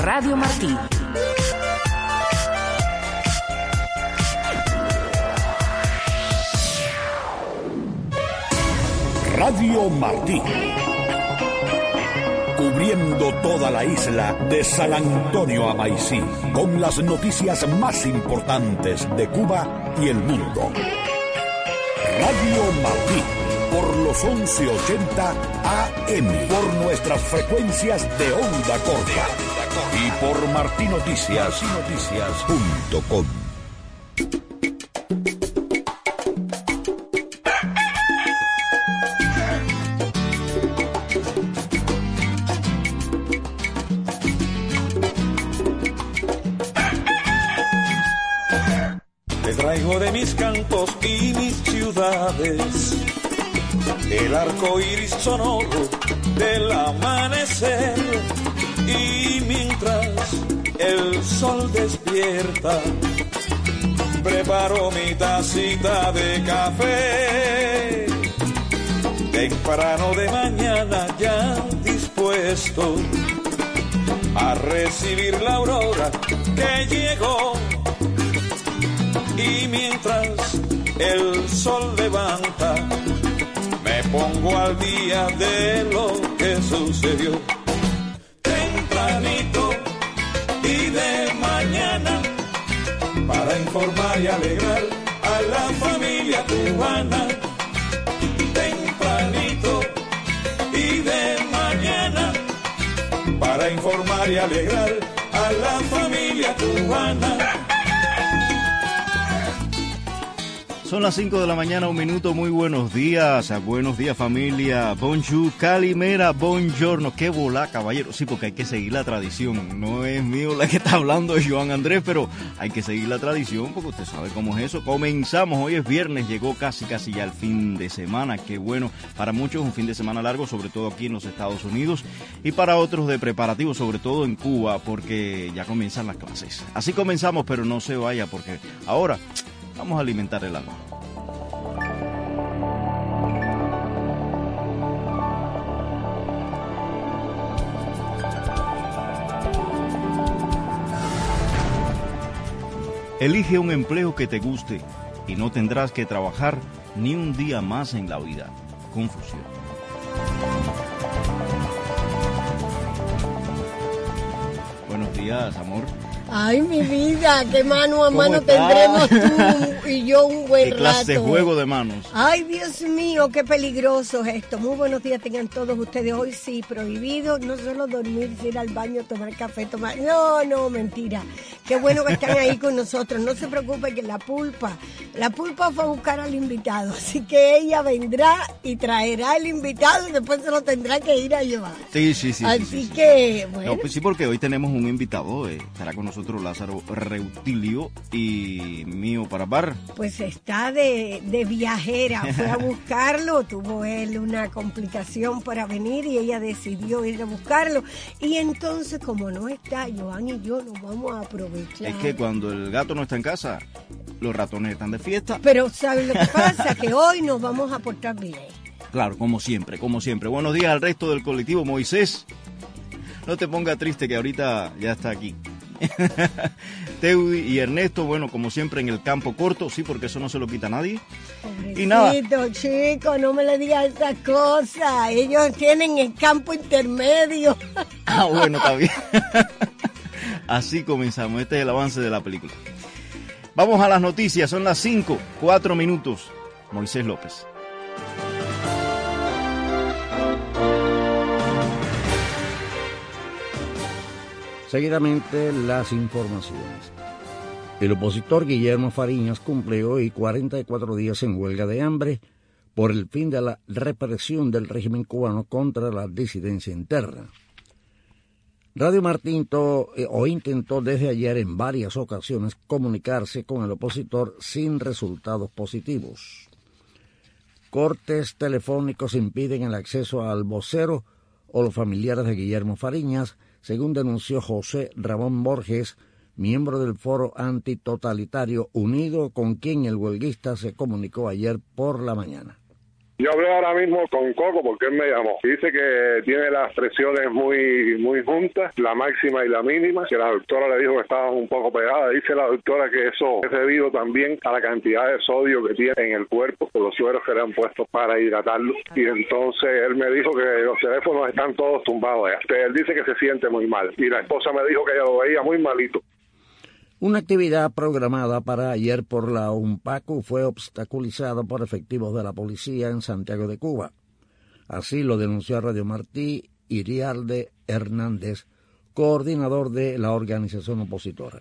Radio Martí. Radio Martí. Cubriendo toda la isla de San Antonio a Maicí, con las noticias más importantes de Cuba y el mundo. Radio Martí, por los 1180 AM, por nuestras frecuencias de onda corta y por martinoticias.com. Traigo de mis campos y mis ciudades el arco iris sonoro del amanecer, y mientras el sol despierta preparo mi tacita de café. Temprano de mañana ya dispuesto a recibir la aurora que llegó. Y mientras el sol levanta, me pongo al día de lo que sucedió. Tempranito y de mañana, para informar y alegrar a la familia cubana. Tempranito y de mañana, para informar y alegrar a la familia cubana. Son las 5 de la mañana, 1 minuto. Muy buenos días familia. Bonjour, calimera, buongiorno. Qué volá, caballero. Sí, porque hay que seguir la tradición. No es mío la que está hablando, es Joan Andrés, pero hay que seguir la tradición porque usted sabe cómo es eso. Comenzamos, hoy es viernes, llegó casi ya el fin de semana. Qué bueno, para muchos un fin de semana largo, sobre todo aquí en los Estados Unidos, y para otros de preparativo, sobre todo en Cuba, porque ya comienzan las clases. Así comenzamos, pero no se vaya porque ahora vamos a alimentar el alma. Elige un empleo que te guste y no tendrás que trabajar ni un día más en la vida. Confusión. Buenos días, amor. Ay, mi vida, qué mano a mano tendremos tú y yo un buen rato. ¿Qué clase de juego de manos? Ay, Dios mío, qué peligroso es esto. Muy buenos días tengan todos ustedes. Hoy sí, prohibido no solo dormir, ir al baño, tomar café, No, mentira. Qué bueno que están ahí con nosotros. No se preocupen que la pulpa fue a buscar al invitado. Así que ella vendrá y traerá el invitado y después se lo tendrá que ir a llevar. Sí. Así que, bueno. No, pues sí, porque hoy tenemos un invitado, estará con nosotros Lázaro Reutilio y Mío Parabar. Pues está de viajera, fue a buscarlo, tuvo él una complicación para venir y ella decidió ir a buscarlo. Y entonces, como no está, Joan y yo nos vamos a aprovechar. Es que cuando el gato no está en casa, los ratones están de fiesta. Pero ¿sabes lo que pasa? Que hoy nos vamos a portar bien. Claro, como siempre. Buenos días al resto del colectivo. Moisés, no te pongas triste que ahorita ya está aquí. Teudi y Ernesto, bueno, como siempre en el campo corto, sí, porque eso no se lo quita a nadie. Pobrecito, y nada, chico, no me le digas esas cosas. Ellos tienen el campo intermedio. Bueno, está bien. Así comenzamos, este es el avance de la película. Vamos a las noticias, son las 5, 4 minutos. Moisés López. Seguidamente las informaciones. El opositor Guillermo Fariñas cumple hoy 44 días en huelga de hambre por el fin de la represión del régimen cubano contra la disidencia interna. Radio Martí intentó desde ayer en varias ocasiones comunicarse con el opositor sin resultados positivos. Cortes telefónicos impiden el acceso al vocero o los familiares de Guillermo Fariñas, según denunció José Ramón Borges, miembro del Foro Antitotalitario Unido, con quien el huelguista se comunicó ayer por la mañana. Yo hablé ahora mismo con Coco porque él me llamó. Dice que tiene las presiones muy juntas, la máxima y la mínima, que la doctora le dijo que estaban un poco pegadas. Dice la doctora que eso es debido también a la cantidad de sodio que tiene en el cuerpo, por los sueros que le han puesto para hidratarlo. Y entonces él me dijo que los teléfonos están todos tumbados ya. Él dice que se siente muy mal. Y la esposa me dijo que ella lo veía muy malito. Una actividad programada para ayer por la UNPACU fue obstaculizada por efectivos de la policía en Santiago de Cuba. Así lo denunció a Radio Martí Iriarde Hernández, coordinador de la organización opositora.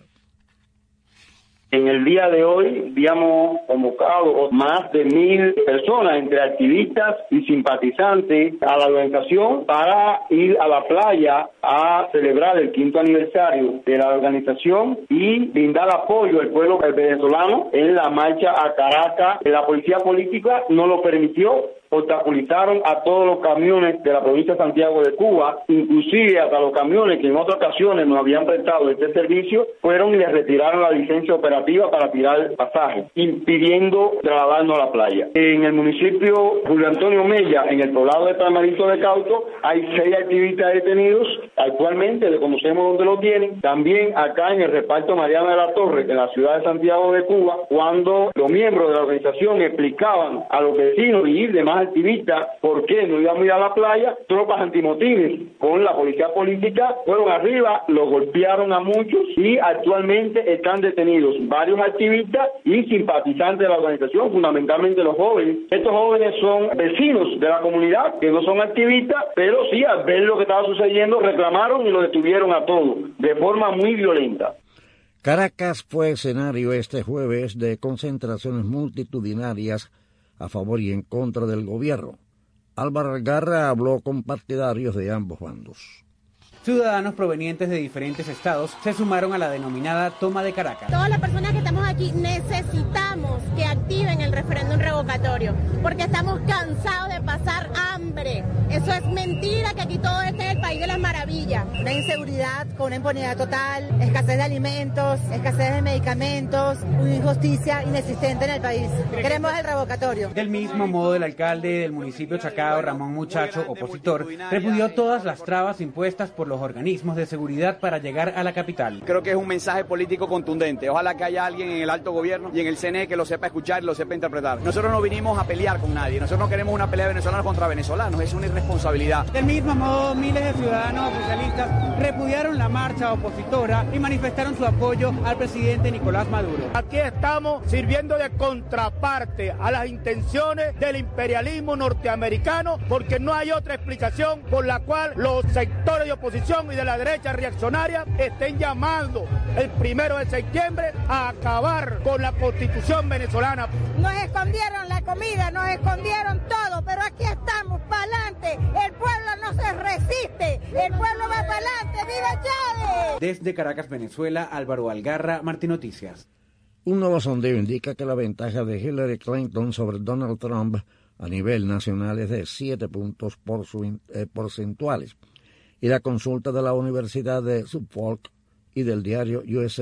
En el día de hoy habíamos convocado más de 1,000 personas, entre activistas y simpatizantes, a la organización para ir a la playa a celebrar el 5º aniversario de la organización y brindar apoyo al pueblo venezolano en la marcha a Caracas. La policía política no lo permitió. Obstaculizaron a todos los camiones de la provincia de Santiago de Cuba, inclusive hasta los camiones que en otras ocasiones nos habían prestado este servicio, fueron y les retiraron la licencia operativa para tirar pasajes, impidiendo trasladarnos a la playa. En el municipio Julio Antonio Mella, en el poblado de Palmarito de Cauto, hay 6 activistas detenidos, actualmente desconocemos dónde lo tienen. También acá en el reparto Mariana de la Torre, en la ciudad de Santiago de Cuba, cuando los miembros de la organización explicaban a los vecinos y demás activistas por qué no íbamos a ir a la playa, tropas antimotines con la policía política fueron arriba, los golpearon a muchos y actualmente están detenidos varios activistas y simpatizantes de la organización, fundamentalmente los jóvenes. Estos jóvenes son vecinos de la comunidad que no son activistas, pero sí, al ver lo que estaba sucediendo, reclamaron y lo detuvieron a todos de forma muy violenta. Caracas fue escenario este jueves de concentraciones multitudinarias a favor y en contra del gobierno. Álvaro Algarra habló con partidarios de ambos bandos. Ciudadanos provenientes de diferentes estados se sumaron a la denominada Toma de Caracas. Todas las personas que estamos aquí necesitamos que activen el referéndum revocatorio, porque estamos cansados de pasar hambre. Eso es mentira, que aquí todo este es el país de las maravillas. Una inseguridad con una impunidad total, escasez de alimentos, escasez de medicamentos, una injusticia inexistente en el país. Queremos el revocatorio. Del mismo modo, el alcalde del municipio Chacao, Ramón Muchacho, opositor, repudió todas las trabas impuestas por los organismos de seguridad para llegar a la capital. Creo que es un mensaje político contundente. Ojalá que haya alguien en el alto gobierno y en el CNE que lo sepa escuchar y lo sepa interpretar. Nosotros no vinimos a pelear con nadie. Nosotros no queremos una pelea venezolana contra venezolanos. Es una irresponsabilidad. Del mismo modo, miles de ciudadanos oficialistas repudiaron la marcha opositora y manifestaron su apoyo al presidente Nicolás Maduro. Aquí estamos sirviendo de contraparte a las intenciones del imperialismo norteamericano, porque no hay otra explicación por la cual los sectores de oposición y de la derecha reaccionaria estén llamando el 1 de septiembre a acabar con la Constitución venezolana. Nos escondieron la comida, nos escondieron todo, pero aquí estamos, para adelante. El pueblo no se resiste, el pueblo va para adelante. ¡Viva Chávez! Desde Caracas, Venezuela, Álvaro Algarra, Martí Noticias. Un nuevo sondeo indica que la ventaja de Hillary Clinton sobre Donald Trump a nivel nacional es de 7 puntos porcentuales. Y la consulta de la Universidad de Suffolk y del diario USA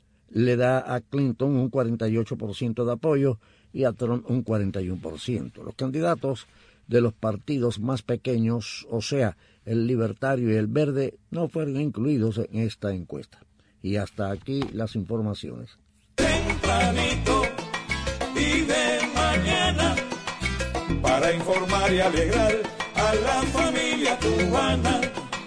le da a Clinton un 48% de apoyo y a Trump un 41%. Los candidatos de los partidos más pequeños, o sea, el Libertario y el Verde, no fueron incluidos en esta encuesta. Y hasta aquí las informaciones. Tempranito y de mañana, para informar y alegrar a la familia cubana.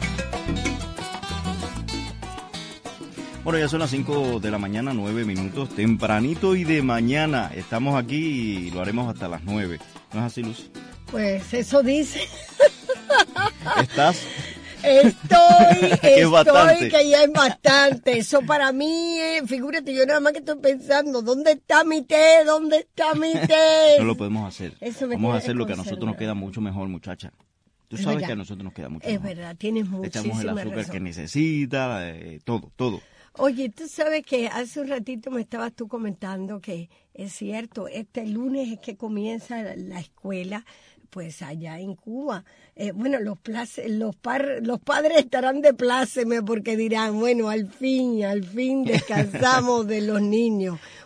Bueno, ya son las 5 de la mañana, 9 minutos, tempranito y de mañana. Estamos aquí y lo haremos hasta las 9. ¿No es así, Luz? Pues eso dice. ¿Estás? Estoy, bastante. Que ya es bastante. Eso para mí, figúrate, yo nada más que estoy pensando, ¿dónde está mi té? ¿Dónde está mi té? No lo podemos hacer. Vamos a hacer lo que a nosotros nos queda mucho mejor, muchacha. Tú sabes que a nosotros nos queda mucho mejor. Es verdad, tienes muchísima razón. Echamos el azúcar que necesita, todo. Oye, tú sabes que hace un ratito me estabas tú comentando que es cierto, este lunes es que comienza la escuela, pues allá en Cuba. Bueno, los padres estarán de pláceme porque dirán, bueno, al fin descansamos de los niños.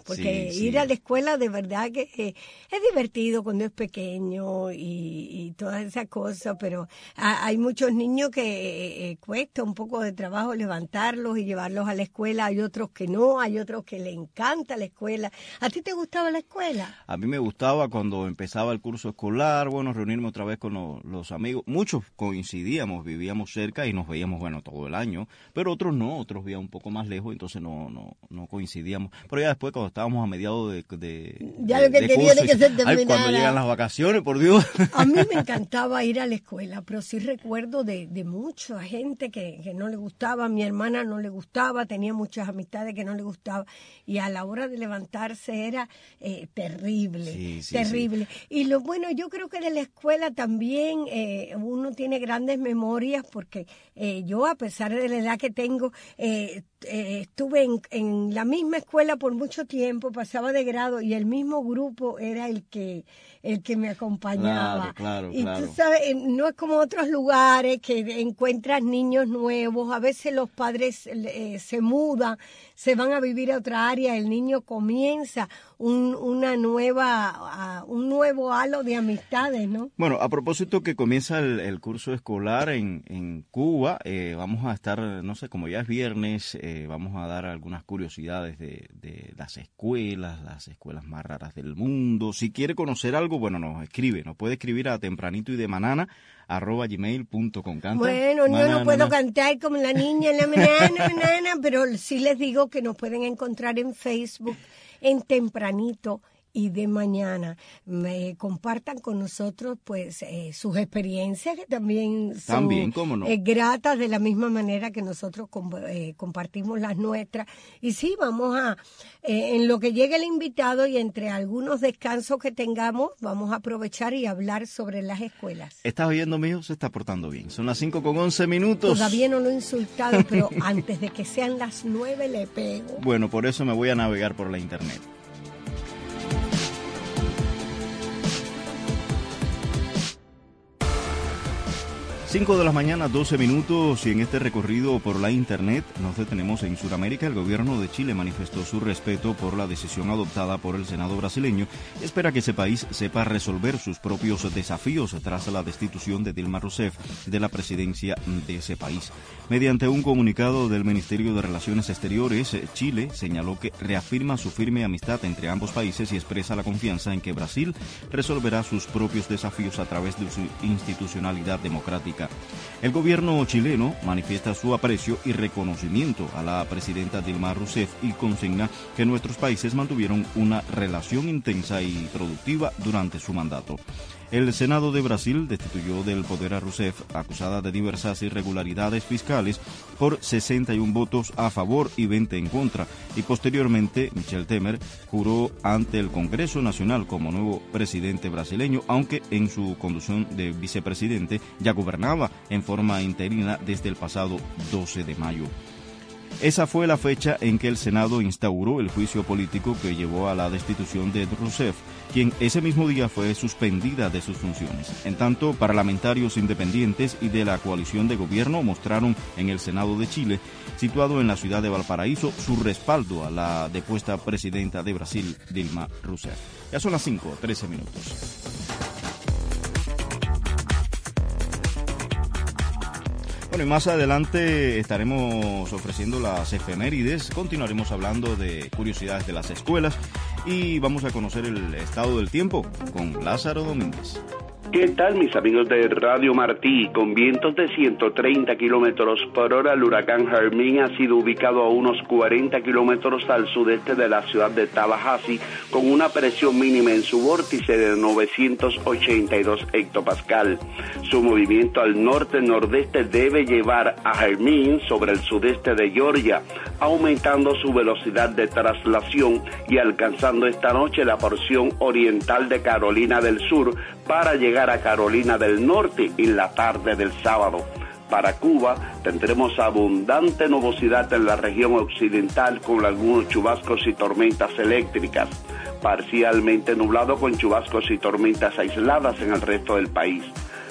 porque Sí, ir sí. a la escuela de verdad que es divertido cuando es pequeño y todas esas cosas, pero hay muchos niños que cuesta un poco de trabajo levantarlos y llevarlos a la escuela, hay otros que no, hay otros que le encanta la escuela. ¿A ti te gustaba la escuela? A mí me gustaba cuando empezaba el curso escolar, bueno, reunirme otra vez con los amigos. Muchos coincidíamos, vivíamos cerca y nos veíamos, bueno, todo el año, pero otros no, otros vivían un poco más lejos, entonces no coincidíamos. Pero ya después, cuando estábamos a mediados Ya lo que quería era que se terminara. ay, cuando llegan las vacaciones, por Dios. A mí me encantaba ir a la escuela, pero sí recuerdo de mucha gente que no le gustaba. A mi hermana no le gustaba, tenía muchas amistades que no le gustaba. Y a la hora de levantarse era terrible, terrible. Sí. Y lo bueno, yo creo que de la escuela también uno tiene grandes memorias, porque yo, a pesar de la edad que tengo, estuve en la misma escuela por mucho tiempo, pasaba de grado y el mismo grupo era el que me acompañaba. Claro. Tú sabes, no es como otros lugares que encuentras niños nuevos, a veces los padres se mudan, se van a vivir a otra área, el niño comienza un nuevo halo de amistades, ¿no? Bueno, a propósito que comienza el curso escolar en Cuba, vamos a estar, no sé, como ya es viernes, vamos a dar algunas curiosidades de las escuelas más raras del mundo. Si quiere conocer algo, bueno, nos puede escribir a tempranitoydemanana@gmail.com. Bueno, yo no puedo cantar como la niña en la mañana, pero sí les digo que nos pueden encontrar en Facebook en Tempranito y de Mañana. Compartan con nosotros pues sus experiencias, que también son ¿cómo no? Gratas, de la misma manera que nosotros compartimos las nuestras. Y sí, vamos en lo que llegue el invitado y entre algunos descansos que tengamos, vamos a aprovechar y hablar sobre las escuelas. ¿Estás oyendo, mijo? Se está portando bien. Son las 5:11. Todavía no lo he insultado, pero antes de que sean las 9 le pego. Bueno, por eso me voy a navegar por la internet. 5 de la mañana, 12 minutos, y en este recorrido por la internet nos detenemos en Sudamérica. El gobierno de Chile manifestó su respeto por la decisión adoptada por el Senado brasileño y espera que ese país sepa resolver sus propios desafíos tras la destitución de Dilma Rousseff de la presidencia de ese país. Mediante un comunicado del Ministerio de Relaciones Exteriores, Chile señaló que reafirma su firme amistad entre ambos países y expresa la confianza en que Brasil resolverá sus propios desafíos a través de su institucionalidad democrática. El gobierno chileno manifiesta su aprecio y reconocimiento a la presidenta Dilma Rousseff y consigna que nuestros países mantuvieron una relación intensa y productiva durante su mandato. El Senado de Brasil destituyó del poder a Rousseff, acusada de diversas irregularidades fiscales, por 61 votos a favor y 20 en contra, y posteriormente Michel Temer juró ante el Congreso Nacional como nuevo presidente brasileño, aunque en su condición de vicepresidente ya gobernaba en forma interina desde el pasado 12 de mayo. Esa fue la fecha en que el Senado instauró el juicio político que llevó a la destitución de Rousseff, quien ese mismo día fue suspendida de sus funciones. En tanto, parlamentarios independientes y de la coalición de gobierno mostraron en el Senado de Chile, situado en la ciudad de Valparaíso, su respaldo a la depuesta presidenta de Brasil, Dilma Rousseff. Ya son las 5:13. Bueno, y más adelante estaremos ofreciendo las efemérides, continuaremos hablando de curiosidades de las escuelas y vamos a conocer el estado del tiempo con Lázaro Domínguez. ¿Qué tal, mis amigos de Radio Martí? Con vientos de 130 kilómetros por hora, el huracán Hermín ha sido ubicado a unos 40 kilómetros al sudeste de la ciudad de Tallahassee, con una presión mínima en su vórtice de 982 hectopascal. Su movimiento al norte-nordeste debe llevar a Hermín sobre el sudeste de Georgia, aumentando su velocidad de traslación y alcanzando esta noche la porción oriental de Carolina del Sur para llegar a Carolina del Norte en la tarde del sábado. Para Cuba tendremos abundante nubosidad en la región occidental con algunos chubascos y tormentas eléctricas, parcialmente nublado con chubascos y tormentas aisladas en el resto del país.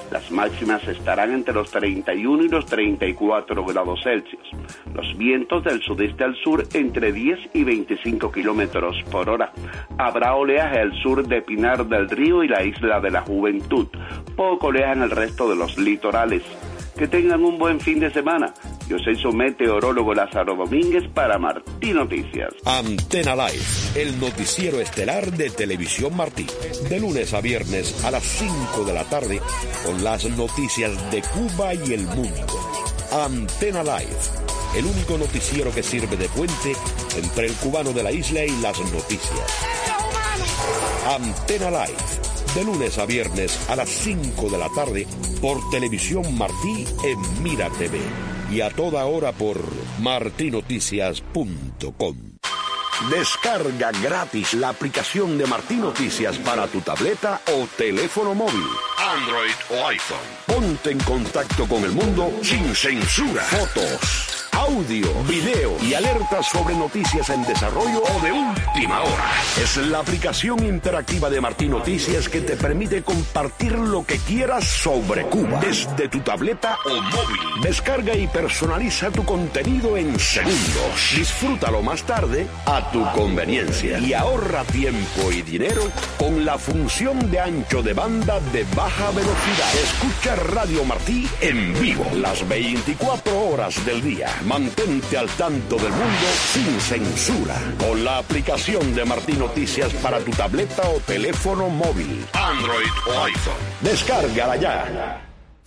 Las máximas estarán entre los 31 y los 34 grados Celsius. Los vientos del sudeste al sur entre 10 y 25 kilómetros por hora. Habrá oleaje al sur de Pinar del Río y la Isla de la Juventud. Poco oleaje en el resto de los litorales. Que tengan un buen fin de semana. Yo soy su meteorólogo Lázaro Domínguez para Martí Noticias. Antena Live, el noticiero estelar de Televisión Martí. De lunes a viernes a las 5 de la tarde con las noticias de Cuba y el mundo. Antena Live, el único noticiero que sirve de puente entre el cubano de la isla y las noticias. Antena Live, de lunes a viernes a las 5 de la tarde por Televisión Martí en Mira TV y a toda hora por martinoticias.com. Descarga gratis la aplicación de Martí Noticias para tu tableta o teléfono móvil, Android o iPhone. Ponte en contacto con el mundo sin censura. Fotos, audio, video y alertas sobre noticias en desarrollo o de última hora. Es la aplicación interactiva de Martí Noticias que te permite compartir lo que quieras sobre Cuba desde tu tableta o móvil. Descarga y personaliza tu contenido en segundos. Disfrútalo más tarde a tu conveniencia y ahorra tiempo y dinero con la función de ancho de banda de baja velocidad. Escucha Radio Martí en vivo las 24 horas del día. Mantente al tanto del mundo sin censura con la aplicación de Martí Noticias para tu tableta o teléfono móvil, Android o iPhone. Descárgala ya.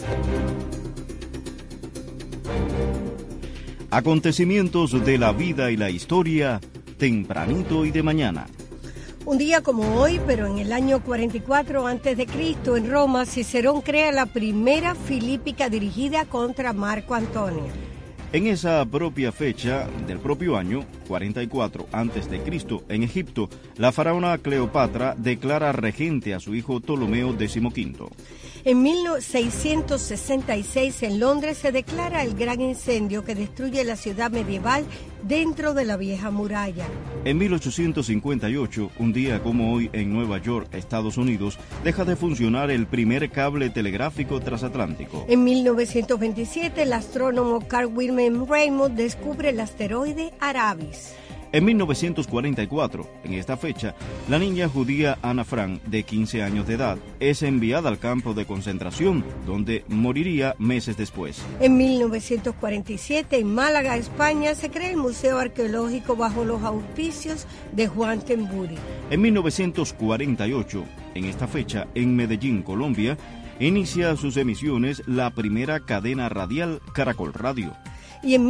Acontecimientos de la vida y la historia, tempranito y de mañana. Un día como hoy, pero en el año 44 a.C., en Roma, Cicerón crea la primera filípica dirigida contra Marco Antonio. En esa propia fecha del propio año, 44 a.C., en Egipto, la faraona Cleopatra declara regente a su hijo Ptolomeo XV. En 1666 en Londres se declara el gran incendio que destruye la ciudad medieval dentro de la vieja muralla. En 1858, un día como hoy en Nueva York, Estados Unidos, deja de funcionar el primer cable telegráfico transatlántico. En 1927 el astrónomo Carl Wilhelm Reymond descubre el asteroide Arabis. En 1944, en esta fecha, la niña judía Ana Frank, de 15 años de edad, es enviada al campo de concentración, donde moriría meses después. En 1947, en Málaga, España, se crea el Museo Arqueológico bajo los auspicios de Juan Temburi. En 1948, en esta fecha, en Medellín, Colombia, inicia sus emisiones la primera cadena radial Caracol Radio. Y en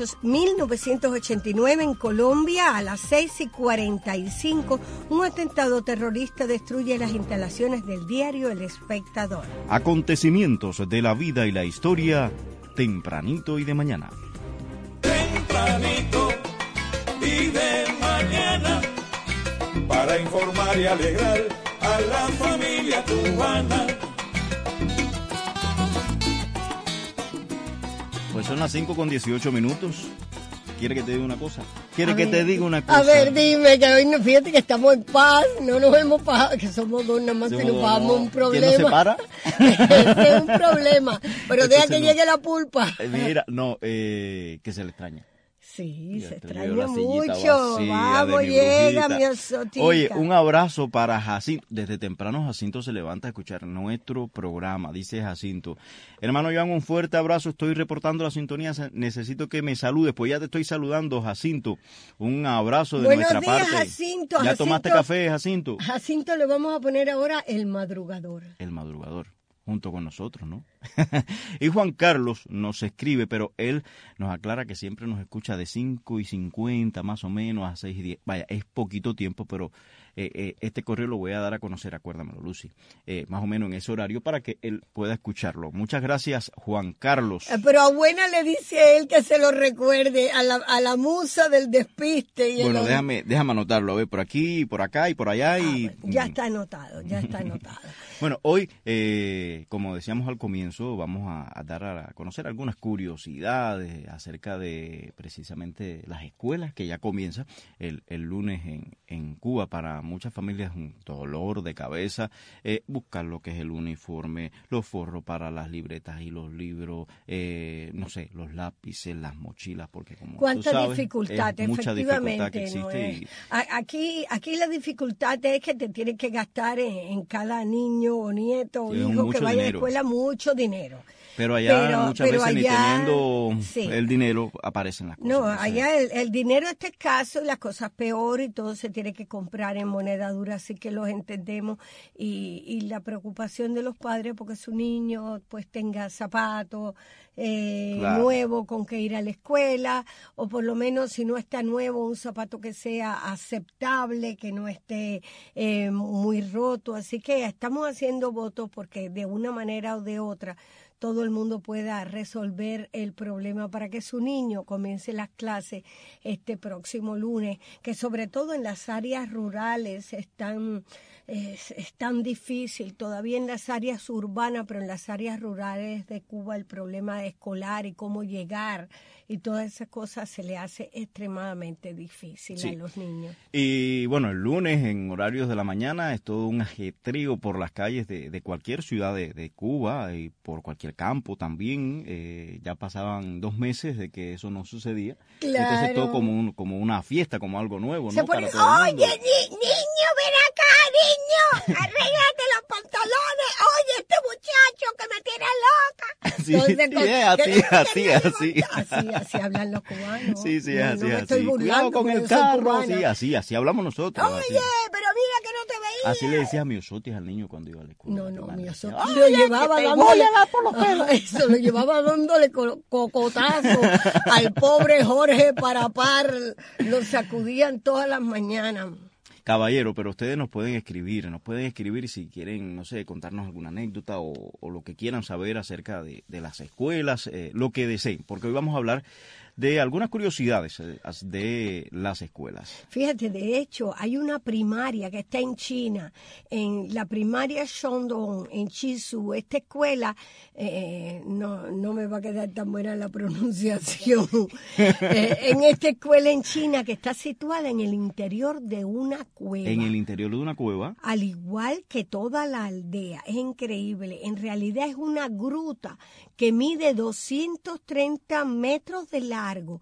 1989 en Colombia, a las 6:45, un atentado terrorista destruye las instalaciones del diario El Espectador. Acontecimientos de la vida y la historia, tempranito y de mañana. Tempranito y de mañana, para informar y alegrar a la familia cubana. Pues son las 5:18. ¿Quiere que te diga una cosa? ¿Quiere A que ver, te diga una cosa? A ver, dime, que hoy no, fíjate que estamos en paz, no nos hemos pagado, que somos dos nada más, que nos pagamos un problema. ¿Quién no se para? Ese es un problema, pero Entonces deja que no. llegue la pulpa. Mira, no, que se le extraña. Sí, Ya se te veo extraña la sillita mucho. vacía Vamos, de mi llega, brujita. mi osotica. Oye, un abrazo para Jacinto. Desde temprano Jacinto se levanta a escuchar nuestro programa, dice Jacinto. Hermano Joan, un fuerte abrazo. Estoy reportando la sintonía. Necesito que me saludes. Pues ya te estoy saludando, Jacinto. Un abrazo de Buenos nuestra días, parte. Jacinto. ¿Ya tomaste café, Jacinto? Jacinto, le vamos a poner ahora el madrugador. El madrugador, junto con nosotros, ¿no? Y Juan Carlos nos escribe, pero él nos aclara que siempre nos escucha de 5:50 más o menos a 6:10. Vaya, es poquito tiempo, pero este correo lo voy a dar a conocer, acuérdamelo, Lucy, más o menos en ese horario para que él pueda escucharlo. Muchas gracias, Juan Carlos. Pero a buena le dice él que se lo recuerde a la musa del despiste. Y Bueno, déjame anotarlo, a ver, por aquí, por acá y por allá. Ya está anotado, ya está anotado. Bueno, hoy, como decíamos al comienzo, vamos a dar a conocer algunas curiosidades acerca de precisamente las escuelas que ya comienza el lunes en Cuba. Para muchas familias un dolor de cabeza buscar lo que es el uniforme, los forros para las libretas y los libros, no sé, los lápices, las mochilas, porque como tú sabes, dificultad, mucha dificultad que ¿no? existe. Aquí la dificultad es que te tienes que gastar en cada niño o nieto o hijo que vaya a la escuela mucho dinero. Pero allá muchas veces ni teniendo sí, el dinero aparecen las cosas. No, allá el dinero está escaso y las cosas peor y todo se tiene que comprar en moneda dura, así que los entendemos. Y la preocupación de los padres porque su niño pues tenga zapatos nuevo con que ir a la escuela, o por lo menos si no está nuevo, un zapato que sea aceptable, que no esté muy roto. Así que estamos haciendo votos porque de una manera o de otra todo el mundo pueda resolver el problema para que su niño comience las clases este próximo lunes, que sobre todo en las áreas rurales es tan difícil, todavía en las áreas urbanas, pero en las áreas rurales de Cuba el problema escolar y cómo llegar y todas esas cosas se le hace extremadamente difícil a los niños. Y bueno, el lunes en horarios de la mañana es todo un ajetrío por las calles de cualquier ciudad de Cuba y por cualquier campo también. Ya pasaban 2 meses de que eso no sucedía. Claro. Entonces todo como una fiesta, como algo nuevo, se ¿no? pone, para todo el mundo. Oye, niño, ven acá, niño, arréglate los pantalones. Oye, este muchacho que me tiene loca. Sí, Así hablan los cubanos. Sí, no, así. Me estoy burlando, cuidado con el carro. Sí, así hablamos nosotros. Oye, pero mira que no te veía. Así le decía a Miosotis al niño cuando iba a la escuela. No, Miosotis lo llevaba dándole por los pelos. Eso, lo llevaba dándole cocotazo al pobre Jorge para par. Lo sacudían todas las mañanas. Caballero, pero ustedes nos pueden escribir si quieren, no sé, contarnos alguna anécdota o lo que quieran saber acerca de las escuelas, lo que deseen, porque hoy vamos a hablar de algunas curiosidades de las escuelas. Fíjate, de hecho, hay una primaria que está en China, en la primaria Shandong, en Chisu. Esta escuela, no me va a quedar tan buena la pronunciación, en esta escuela en China que está situada en el interior de una cueva. En el interior de una cueva. Al igual que toda la aldea, es increíble. En realidad es una gruta que mide 230 metros de largo,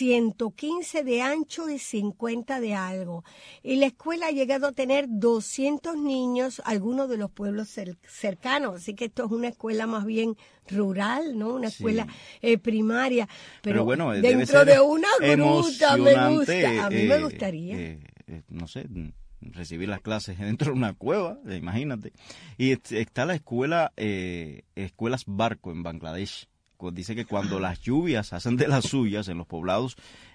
115 de ancho y 50 de algo. Y la escuela ha llegado a tener 200 niños, algunos de los pueblos cercanos. Así que esto es una escuela más bien rural, ¿no? Una escuela primaria. Pero bueno, dentro de una gruta me gusta. A mí me gustaría. No sé, recibir las clases dentro de una cueva, imagínate. Y está la escuela, escuelas barco en Bangladesh. Dice que cuando las lluvias hacen de las suyas en los poblados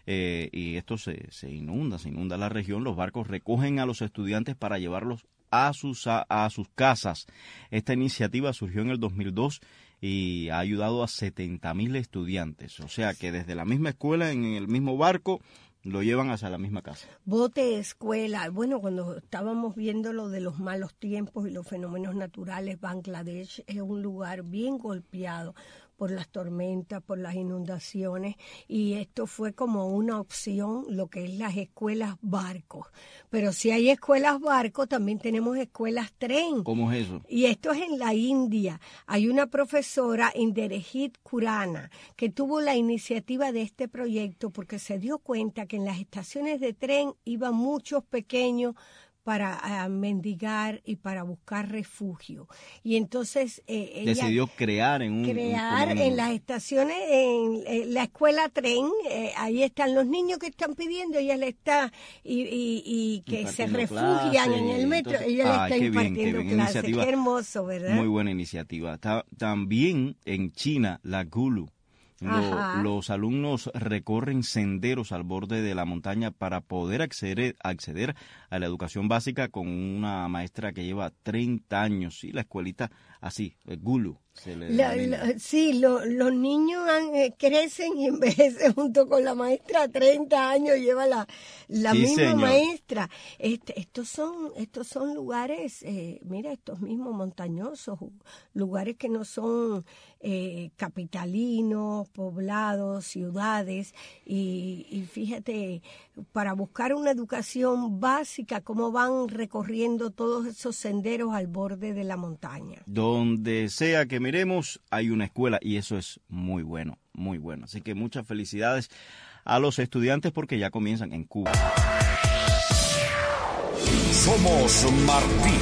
y esto se inunda la región, los barcos recogen a los estudiantes para llevarlos a sus casas. Esta iniciativa surgió en el 2002 y ha ayudado a 70,000 estudiantes. O sea que desde la misma escuela, en el mismo barco, lo llevan hacia la misma casa. Bote escuela. Bueno, cuando estábamos viendo lo de los malos tiempos y los fenómenos naturales, Bangladesh es un lugar bien golpeado por las tormentas, por las inundaciones, y esto fue como una opción, lo que es las escuelas barcos. Pero si hay escuelas barcos, también tenemos escuelas tren. ¿Cómo es eso? Y esto es en la India. Hay una profesora, Inderjit Khurana, que tuvo la iniciativa de este proyecto porque se dio cuenta que en las estaciones de tren iban muchos pequeños para mendigar y para buscar refugio. Y entonces ella decidió crear en las estaciones, en la escuela tren, ahí están los niños que están pidiendo, ella le está y que se refugian en el metro, entonces, ella le está impartiendo clases. Qué hermoso, ¿verdad? Muy buena iniciativa. También en China, la Gulu. Los alumnos recorren senderos al borde de la montaña para poder acceder a la educación básica con una maestra que lleva 30 años. Sí, la escuelita así, Gulu. Los niños crecen y envejecen junto con la maestra. 30 años lleva la misma señor. Maestra. Estos son lugares, mira, estos mismos montañosos, lugares que no son capitalinos, poblados, ciudades, y fíjate, para buscar una educación básica, cómo van recorriendo todos esos senderos al borde de la montaña. Donde sea que miremos, hay una escuela y eso es muy bueno, muy bueno. Así que muchas felicidades a los estudiantes porque ya comienzan en Cuba. Somos Martí.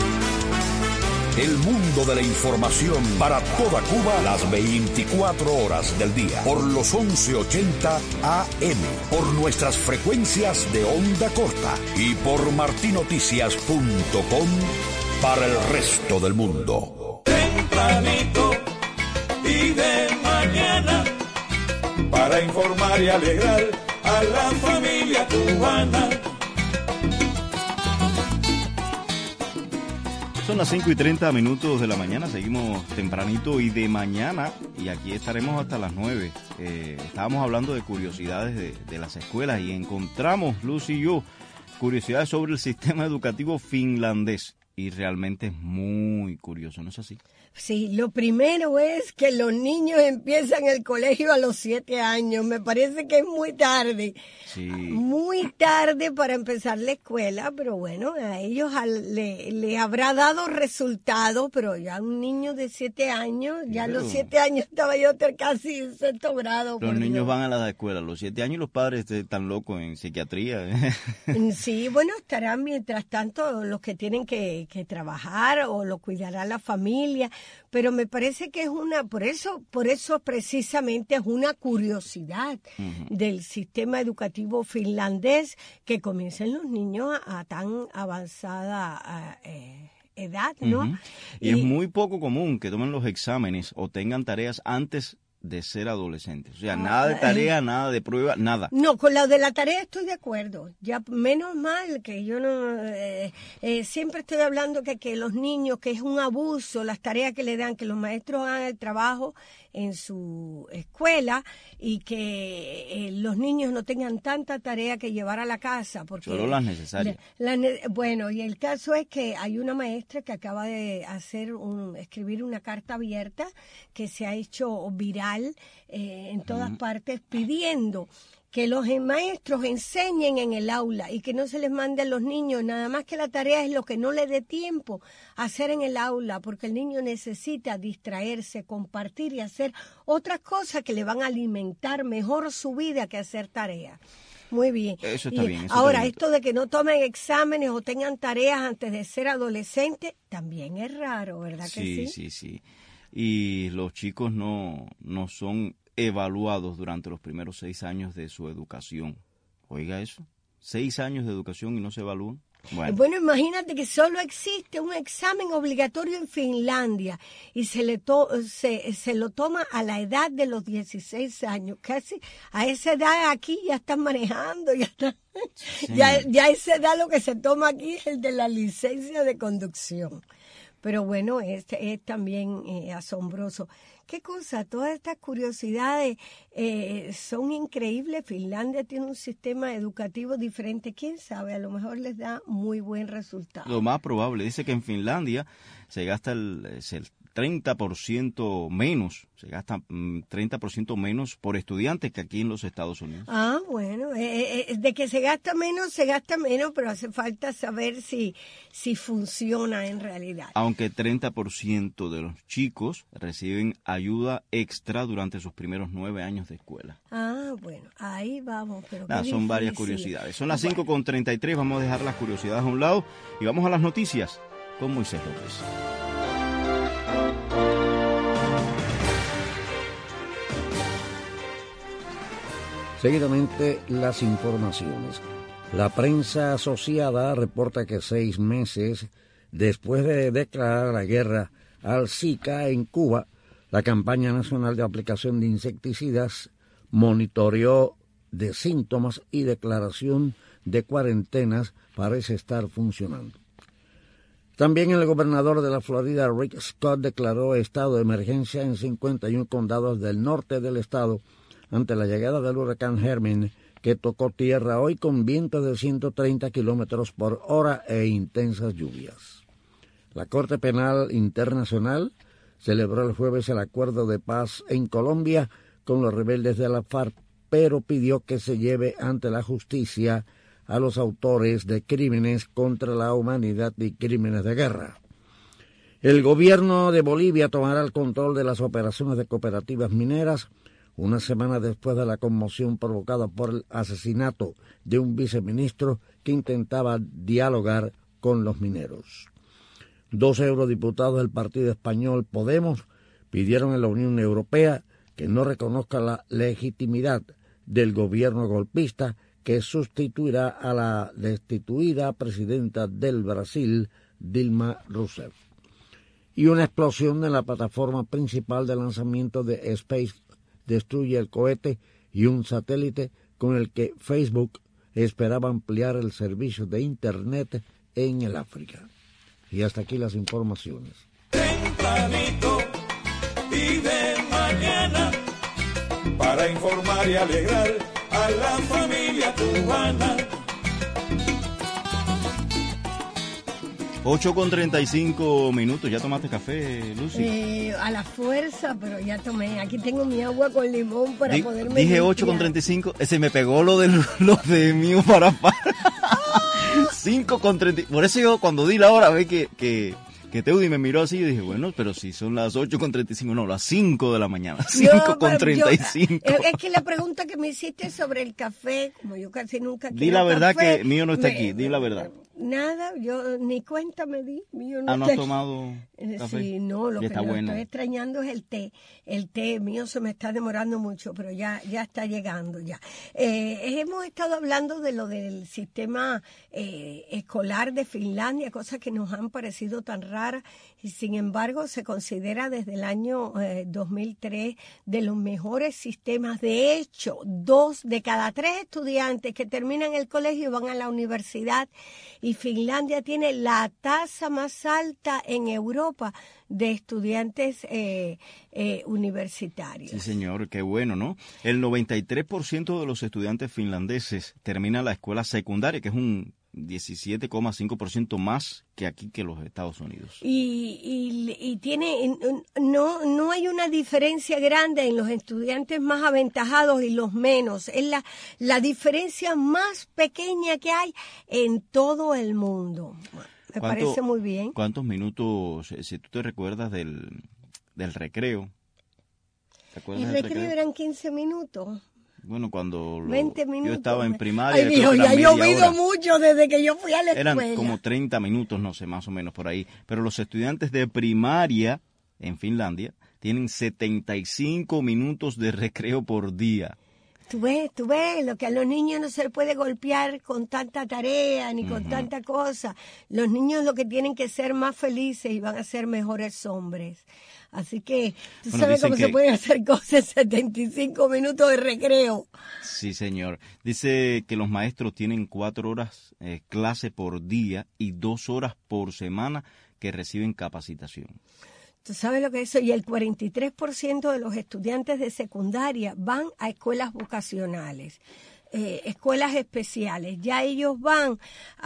El mundo de la información para toda Cuba las 24 horas del día. Por los 1180 AM. Por nuestras frecuencias de onda corta. Y por martinoticias.com para el resto del mundo. Tempranito y de mañana, para informar y alegrar a la familia cubana. Son las 5:30 de la mañana, seguimos tempranito y de mañana, y aquí estaremos hasta las 9. Estábamos hablando de curiosidades de las escuelas y encontramos, Luz y yo, curiosidades sobre el sistema educativo finlandés. Y realmente es muy curioso, ¿no es así? Sí, lo primero es que los niños empiezan el colegio a los 7 años. Me parece que es muy tarde. Sí. Muy tarde para empezar la escuela, pero bueno, a ellos le habrá dado resultado, pero ya un niño de 7 años, ya a los 7 años estaba yo casi en sexto grado. Los niños van a la escuela a los 7 años y los padres están locos en psiquiatría. Sí, bueno, estarán mientras tanto los que tienen que trabajar o lo cuidará la familia, pero me parece que es por eso precisamente es una curiosidad del sistema educativo finlandés que comiencen los niños a tan avanzada edad, ¿no? Y es muy poco común que tomen los exámenes o tengan tareas antes de ser adolescentes. O sea, nada de tarea, nada de prueba, nada. No, con la de la tarea estoy de acuerdo. Ya menos mal que yo no... siempre estoy hablando que los niños, que es un abuso, las tareas que le dan, que los maestros hagan el trabajo en su escuela y que los niños no tengan tanta tarea que llevar a la casa. Porque solo las necesarias. Bueno, y el caso es que hay una maestra que acaba de escribir una carta abierta que se ha hecho viral en todas partes pidiendo que los maestros enseñen en el aula y que no se les mande a los niños, nada más que la tarea es lo que no le dé tiempo a hacer en el aula, porque el niño necesita distraerse, compartir y hacer otras cosas que le van a alimentar mejor su vida que hacer tareas. Muy bien. Eso está bien. Ahora, esto de que no tomen exámenes o tengan tareas antes de ser adolescentes, también es raro, ¿verdad que sí? Sí. Y los chicos no son evaluados durante los primeros 6 años de su educación. Oiga eso, 6 años de educación y no se evalúan. Bueno, imagínate que solo existe un examen obligatorio en Finlandia y se lo toma a la edad de los 16 años. Casi a esa edad aquí ya están manejando, ya a esa edad lo que se toma aquí es el de la licencia de conducción. Pero bueno, es también asombroso. ¿Qué cosa? Todas estas curiosidades son increíbles. Finlandia tiene un sistema educativo diferente. ¿Quién sabe? A lo mejor les da muy buen resultado. Lo más probable. Dice que en Finlandia se gasta el 30% menos, se gasta 30% menos por estudiante que aquí en los Estados Unidos. Ah, bueno, de que se gasta menos, pero hace falta saber si funciona en realidad. Aunque 30% de los chicos reciben ayuda extra durante sus primeros 9 años de escuela. Ah, bueno, ahí vamos. Pero son varias curiosidades. Son las 5:33, vamos a dejar las curiosidades a un lado y vamos a las noticias con Moisés López. Seguidamente, las informaciones. La prensa asociada reporta que 6 meses después de declarar la guerra al Zika en Cuba, la campaña nacional de aplicación de insecticidas monitoreó de síntomas y declaración de cuarentenas parece estar funcionando. También el gobernador de la Florida, Rick Scott, declaró estado de emergencia en 51 condados del norte del estado ante la llegada del huracán Hermine, que tocó tierra hoy con vientos de 130 kilómetros por hora e intensas lluvias. La Corte Penal Internacional celebró el jueves el acuerdo de paz en Colombia con los rebeldes de la FARC, pero pidió que se lleve ante la justicia a los autores de crímenes contra la humanidad y crímenes de guerra. El gobierno de Bolivia tomará el control de las operaciones de cooperativas mineras una semana después de la conmoción provocada por el asesinato de un viceministro que intentaba dialogar con los mineros. 2 eurodiputados del partido español Podemos pidieron a la Unión Europea que no reconozca la legitimidad del gobierno golpista que sustituirá a la destituida presidenta del Brasil, Dilma Rousseff. Y una explosión en la plataforma principal de lanzamiento de Space destruye el cohete y un satélite con el que Facebook esperaba ampliar el servicio de Internet en el África. Y hasta aquí las informaciones. Tempranito y de mañana, para informar y alegrar a la familia cubana. 8:35. ¿Ya tomaste café, Lucy? A la fuerza, pero ya tomé. Aquí tengo mi agua con limón para poderme Dije 8:35. Se me pegó lo de mío para 5:30. Por eso yo cuando di la hora, ve que Teudi me miró así y dije, bueno, pero si son las 8:35, no, las 5 de la mañana, 5:35. Es que la pregunta que me hiciste sobre el café, como yo casi nunca quiero Di la verdad café, que mío no está aquí, di la verdad. Nada, yo ni cuenta me di. Mío no ¿no está has tomado café? Sí, no, lo que está bueno. estoy extrañando es el té. El té mío se me está demorando mucho, pero ya está llegando ya. Hemos estado hablando de lo del sistema escolar de Finlandia, cosas que nos han parecido tan raras, y sin embargo se considera desde el año 2003 de los mejores sistemas. De hecho, 2 de cada 3 estudiantes que terminan el colegio van a la universidad, y Finlandia tiene la tasa más alta en Europa de estudiantes universitarios. Sí, señor, qué bueno, ¿no? El 93% de los estudiantes finlandeses terminan la escuela secundaria, que es un 17,5% más que aquí, que los Estados Unidos. Y tiene, no hay una diferencia grande en los estudiantes más aventajados y los menos. Es la diferencia más pequeña que hay en todo el mundo. Me parece muy bien. ¿Cuántos minutos, si tú te recuerdas del recreo? El recreo eran 15 minutos. Bueno, cuando 20 minutos. Yo estaba en primaria. Ay, Dios, ya ha llovido mucho desde que yo fui a la escuela. Eran como 30 minutos, no sé, más o menos por ahí. Pero los estudiantes de primaria en Finlandia tienen 75 minutos de recreo por día. Tú ves, lo que a los niños no se les puede golpear con tanta tarea ni con tanta cosa. Los niños lo que tienen que ser más felices y van a ser mejores hombres. Así que tú sabes cómo se pueden hacer cosas en 75 minutos de recreo. Sí, señor. Dice que los maestros tienen 4 horas clase por día y 2 horas por semana que reciben capacitación. ¿Tú sabes lo que es eso? Y el 43% de los estudiantes de secundaria van a escuelas vocacionales, escuelas especiales. Ya ellos van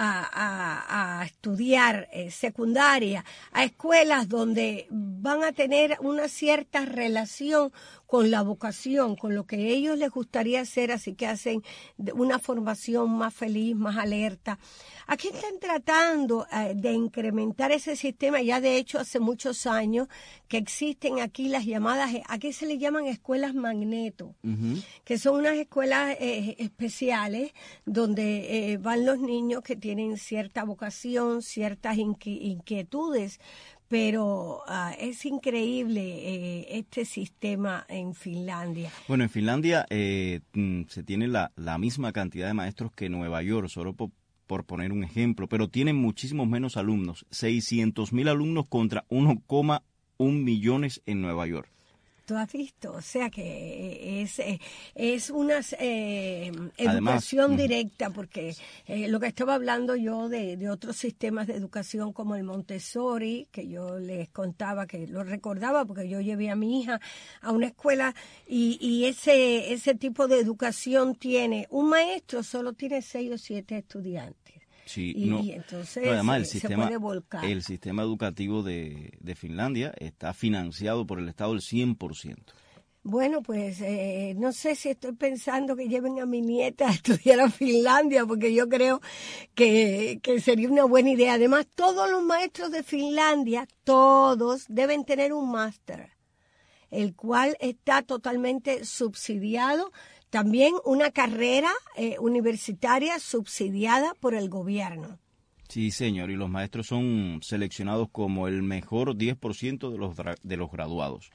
a estudiar secundaria, a escuelas donde van a tener una cierta relación con la vocación, con lo que a ellos les gustaría hacer, así que hacen una formación más feliz, más alerta. Aquí están tratando de incrementar ese sistema, ya de hecho hace muchos años que existen aquí las llamadas, aquí se les llaman escuelas magneto, que son unas escuelas especiales donde van los niños que tienen cierta vocación, ciertas inquietudes. Pero es increíble este sistema en Finlandia. Bueno, en Finlandia se tiene la misma cantidad de maestros que en Nueva York, solo por poner un ejemplo, pero tienen muchísimos menos alumnos, 600,000 alumnos contra 1,1 millones en Nueva York. tú has visto, o sea que es una educación directa, porque lo que estaba hablando yo de otros sistemas de educación como el Montessori, que yo les contaba, que lo recordaba porque yo llevé a mi hija a una escuela y ese tipo de educación tiene, un maestro solo tiene 6 o 7 estudiantes. Sí, y entonces además se puede volcar. El sistema educativo de Finlandia está financiado por el Estado al 100%. Bueno, pues no sé si estoy pensando que lleven a mi nieta a estudiar a Finlandia, porque yo creo que sería una buena idea. Además, todos los maestros de Finlandia, todos deben tener un máster, el cual está totalmente subsidiado. También una carrera universitaria subsidiada por el gobierno. Sí, señor, y los maestros son seleccionados como el mejor 10% de los graduados.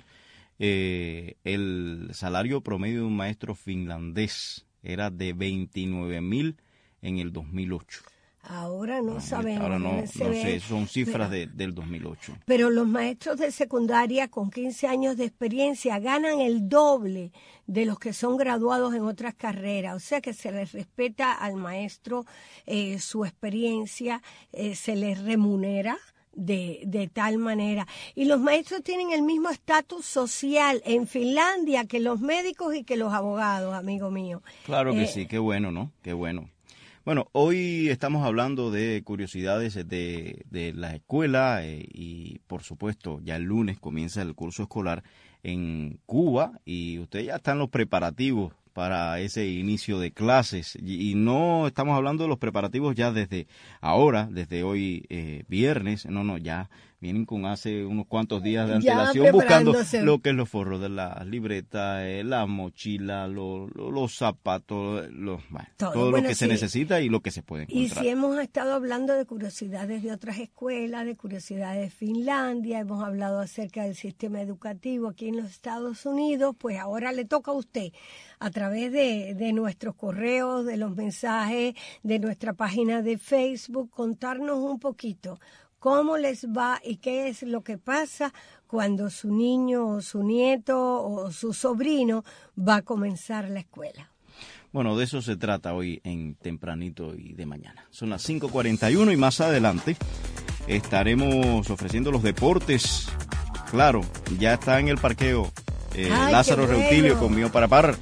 El salario promedio de un maestro finlandés era de 29,000 en el 2008. Ahora no sabemos. Ahora no sé, son cifras del 2008. Pero los maestros de secundaria con 15 años de experiencia ganan el doble de los que son graduados en otras carreras. O sea que se les respeta al maestro su experiencia, se les remunera de tal manera. Y los maestros tienen el mismo estatus social en Finlandia que los médicos y que los abogados, amigo mío. Claro que sí, qué bueno, ¿no? Qué bueno. Bueno, hoy estamos hablando de curiosidades de la escuela y, por supuesto, ya el lunes comienza el curso escolar en Cuba y ustedes ya están los preparativos para ese inicio de clases. Y no estamos hablando de los preparativos ya desde ahora, desde hoy viernes, no, ya vienen con hace unos cuantos días de antelación buscando lo que es los forros de las libretas, la mochila, los zapatos, todo lo que se necesita y lo que se puede encontrar. Y si hemos estado hablando de curiosidades de otras escuelas, de curiosidades de Finlandia, hemos hablado acerca del sistema educativo aquí en los Estados Unidos, pues ahora le toca a usted, a través de nuestros correos, de los mensajes, de nuestra página de Facebook, contarnos un poquito cómo les va y qué es lo que pasa cuando su niño o su nieto o su sobrino va a comenzar la escuela. Bueno, de eso se trata hoy en Tempranito y de Mañana. Son las 5:41 y más adelante estaremos ofreciendo los deportes. Claro, ya está en el parqueo Lázaro Reutilio con Mío para Par.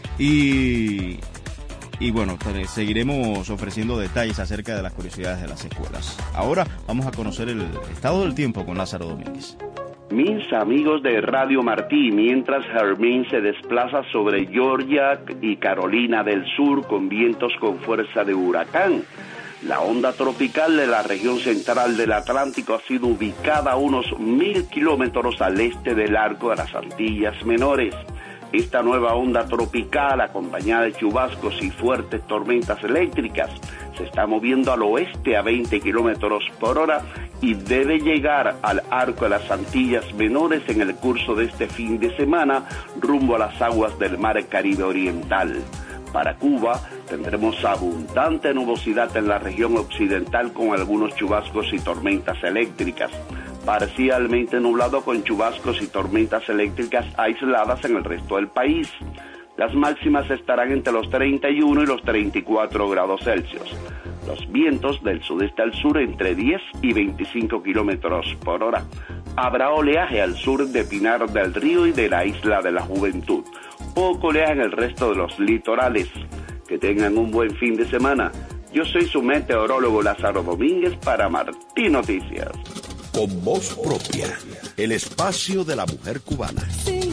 Y bueno, seguiremos ofreciendo detalles acerca de las curiosidades de las escuelas. Ahora vamos a conocer el estado del tiempo con Lázaro Domínguez. Mis amigos de Radio Martí, mientras Hermín se desplaza sobre Georgia y Carolina del Sur con vientos con fuerza de huracán, la onda tropical de la región central del Atlántico ha sido ubicada a unos 1,000 kilómetros al este del arco de las Antillas Menores. Esta nueva onda tropical, acompañada de chubascos y fuertes tormentas eléctricas, se está moviendo al oeste a 20 kilómetros por hora y debe llegar al arco de las Antillas Menores en el curso de este fin de semana, rumbo a las aguas del Mar Caribe Oriental. Para Cuba tendremos abundante nubosidad en la región occidental con algunos chubascos y tormentas eléctricas. Parcialmente nublado con chubascos y tormentas eléctricas aisladas en el resto del país. Las máximas estarán entre los 31 y los 34 grados Celsius. Los vientos del sudeste al sur entre 10 y 25 kilómetros por hora. Habrá oleaje al sur de Pinar del Río y de la Isla de la Juventud. Poco oleaje en el resto de los litorales. Que tengan un buen fin de semana. Yo soy su meteorólogo Lázaro Domínguez para Martí Noticias. Con voz propia, el espacio de la mujer cubana. Sin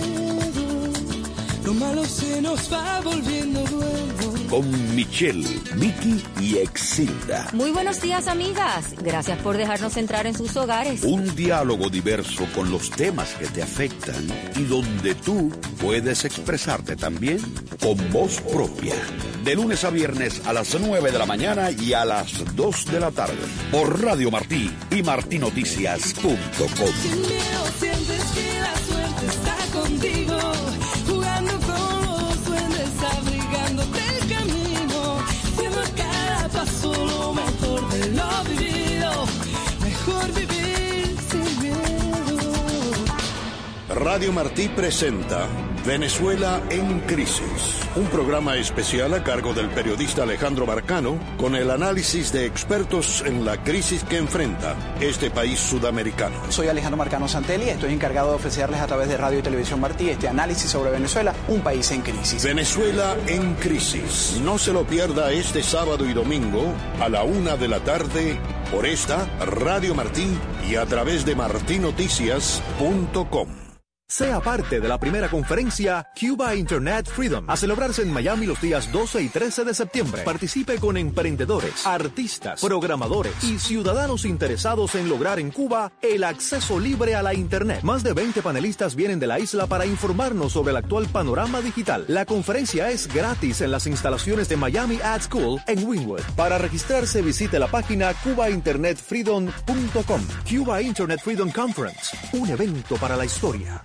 miedo, lo malo se nos va volviendo bueno. Con Michelle, Vicky y Exilda. Muy buenos días, amigas. Gracias por dejarnos entrar en sus hogares. Un diálogo diverso con los temas que te afectan y donde tú puedes expresarte también con voz propia. De lunes a viernes a las 9 de la mañana y a las 2 de la tarde. Por Radio Martí y martinoticias.com. Sin miedo sientes que la suerte está contigo. Jugando con los duendes, abrigándote el camino. Siendo a cada paso lo mejor de lo vivido. Mejor vivir sin miedo. Radio Martí presenta Venezuela en Crisis, un programa especial a cargo del periodista Alejandro Marcano, con el análisis de expertos en la crisis que enfrenta este país sudamericano. Soy Alejandro Marcano Santelli, estoy encargado de ofrecerles a través de Radio y Televisión Martí este análisis sobre Venezuela, un país en crisis. Venezuela en Crisis. No se lo pierda este sábado y domingo a la 1 de la tarde por esta Radio Martí y a través de martinoticias.com. Sea parte de la primera conferencia Cuba Internet Freedom, a celebrarse en Miami los días 12 y 13 de septiembre. Participe con emprendedores, artistas, programadores y ciudadanos interesados en lograr en Cuba el acceso libre a la Internet. Más de 20 panelistas vienen de la isla para informarnos sobre el actual panorama digital. La conferencia es gratis en las instalaciones de Miami Ad School en Wynwood. Para registrarse, visite la página cubainternetfreedom.com. Cuba Internet Freedom Conference, un evento para la historia.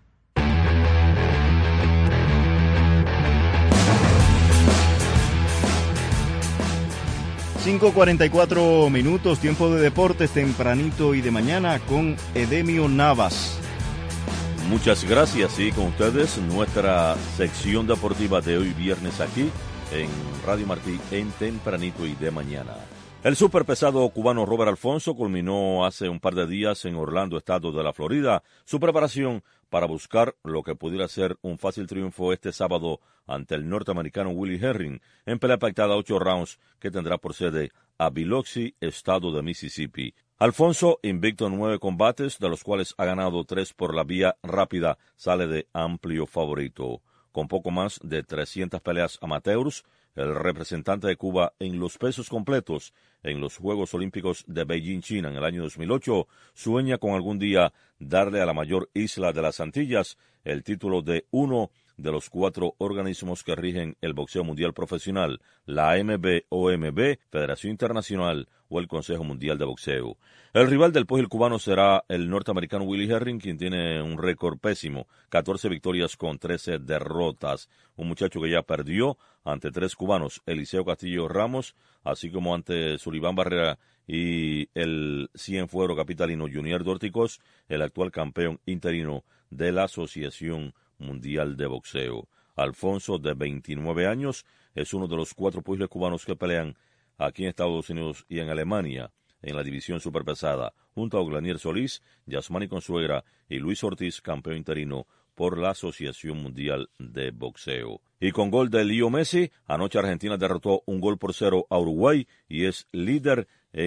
5:44, tiempo de deportes tempranito y de mañana con Edemio Navas. Muchas gracias, y con ustedes nuestra sección deportiva de hoy viernes aquí en Radio Martí en tempranito y de mañana. El superpesado cubano Robert Alfonso culminó hace un par de días en Orlando, estado de la Florida, su preparación para buscar lo que pudiera ser un fácil triunfo este sábado ante el norteamericano Willie Herring en pelea pactada a 8 rounds que tendrá por sede a Biloxi, estado de Mississippi. Alfonso, invicto en 9 combates, de los cuales ha ganado 3 por la vía rápida, sale de amplio favorito. Con poco más de 300 peleas amateurs, el representante de Cuba en los pesos completos en los Juegos Olímpicos de Beijing, China, en el año 2008, sueña con algún día darle a la mayor isla de las Antillas el título de uno de los 4 organismos que rigen el boxeo mundial profesional, la AMB, OMB, Federación Internacional o el Consejo Mundial de Boxeo. El rival del pugil cubano será el norteamericano Willie Herring, quien tiene un récord pésimo, 14 victorias con 13 derrotas. Un muchacho que ya perdió ante 3 cubanos, Eliseo Castillo Ramos, así como ante Sullivan Barrera y el cienfuegro capitalino Junior Dorticos, el actual campeón interino de la Asociación Mundial de Boxeo. Alfonso, de 29 años, es uno de los 4 púgiles cubanos que pelean aquí en Estados Unidos y en Alemania en la división superpesada, junto a Oglanier Solís, Yasmani Consuegra y Luis Ortiz, campeón interino por la Asociación Mundial de Boxeo. Y con gol de Leo Messi, anoche Argentina derrotó 1-0 a Uruguay y es líder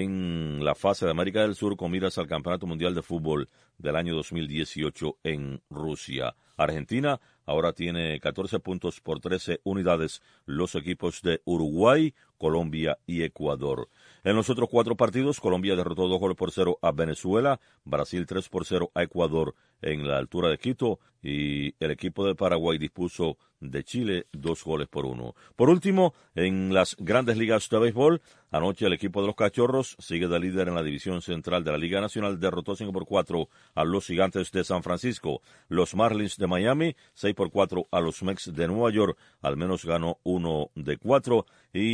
en la fase de América del Sur con miras al Campeonato Mundial de Fútbol del año 2018 en Rusia. Argentina ahora tiene 14 puntos por 13 unidades los equipos de Uruguay, Colombia y Ecuador. En los otros 4 partidos, Colombia derrotó 2-0 a Venezuela, Brasil 3-0 a Ecuador en la altura de Quito y el equipo de Paraguay dispuso de Chile 2-1. Por último, en las grandes ligas de béisbol, anoche el equipo de los Cachorros sigue de líder en la división central de la Liga Nacional, derrotó 5-4 a los Gigantes de San Francisco. Los Marlins de Miami, 6-4 a los Mets de Nueva York, al menos ganó 1 de 4,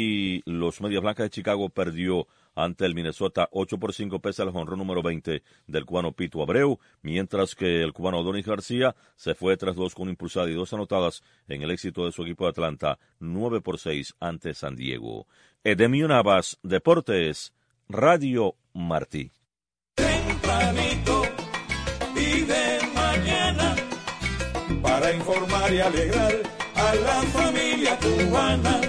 y los Medias Blancas de Chicago perdió ante el Minnesota 8-5 pese al jonrón número 20 del cubano Pito Abreu, mientras que el cubano Adonis García se fue 3-2 con una impulsada y 2 anotadas en el éxito de su equipo de Atlanta, 9-6 ante San Diego. Edemio Navas, Deportes, Radio Martí. Tempranito y de mañana, para informar y alegrar a la familia cubana.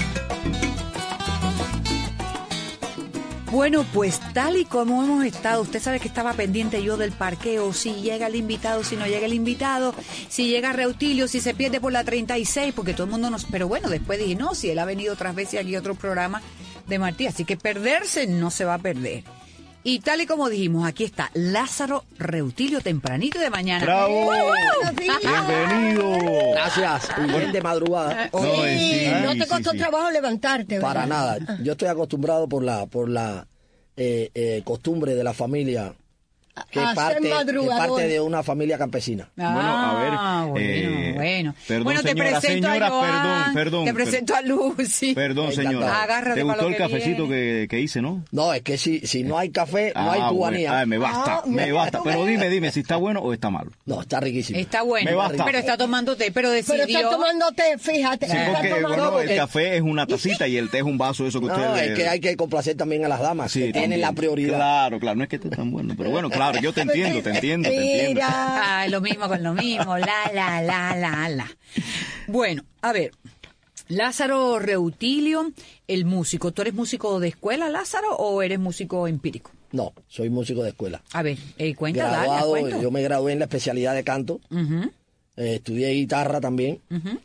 Bueno, pues tal y como hemos estado, usted sabe que estaba pendiente yo del parqueo, si llega el invitado, si no llega el invitado, si llega Reutilio, si se pierde por la 36, porque todo el mundo nos... Pero bueno, después dije, no, si él ha venido otras veces aquí a otro programa de Martí, así que perderse no se va a perder. Y tal y como dijimos, aquí está Lázaro Reutilio, tempranito de mañana. ¡Bravo! ¡Bienvenido! Gracias. Y bien de madrugada. No te costó trabajo levantarte, ¿verdad? Para nada. Yo estoy acostumbrado por la costumbre de la familia que es parte de una familia campesina. Bueno. Perdón, bueno, te señora, presento a Joan, perdón. te presento a Lucy. Perdón, señora. Agárrate ¿Te para gustó lo el cafecito que hice, no? No, es que si no hay café, no hay cubanía. Bueno. Me basta. Pero dime si está bueno o está malo. No, está riquísimo. Está bueno, Me basta. pero está tomando té, pero decidió... Pero está tomando té, fíjate. Sí, porque el café es una tacita y el té es un vaso, eso que usted... No, es que hay que complacer también a las damas, que tienen la prioridad. Claro, no es que esté tan bueno, pero bueno, claro, yo te entiendo. Mira. Lo mismo con lo mismo, la. Bueno, a ver, Lázaro Reutilio, el músico. ¿Tú eres músico de escuela, Lázaro, o eres músico empírico? No, soy músico de escuela. A ver, cuenta. Yo me gradué en la especialidad de canto, estudié guitarra también,